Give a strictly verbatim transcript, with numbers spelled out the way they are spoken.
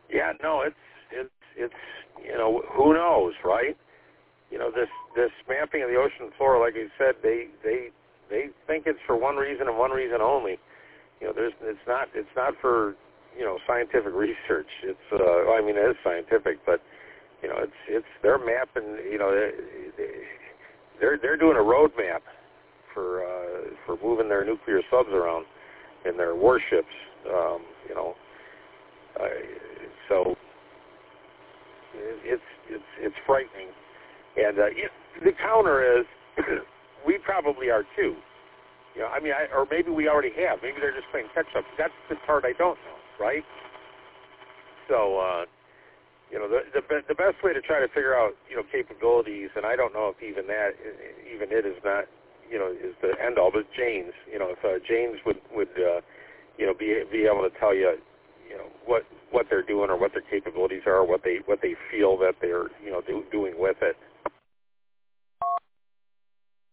Yeah, no, it's it's it's you know, who knows, right? You know, this this mapping of the ocean floor, like you said, they they they think it's for one reason and one reason only. You know, there's it's not it's not for you know scientific research. It's uh, I mean it is scientific, but you know it's it's they're mapping. You know, they're they're doing a roadmap for uh, for moving their nuclear subs around and their warships. Um, you know, uh, so it's it's it's frightening. And uh, it, the counter is, we probably are too. You know, I mean, I, or maybe we already have. Maybe they're just playing catch up. That's the part I don't know, right? So, uh, you know, the, the the best way to try to figure out, you know, capabilities, and I don't know if even that, even it is not, you know, is the end all. But Janes, you know, if uh, Janes would would, uh, you know, be be able to tell you, you know, what what they're doing or what their capabilities are, or what they what they feel that they're, you know, do, doing with it.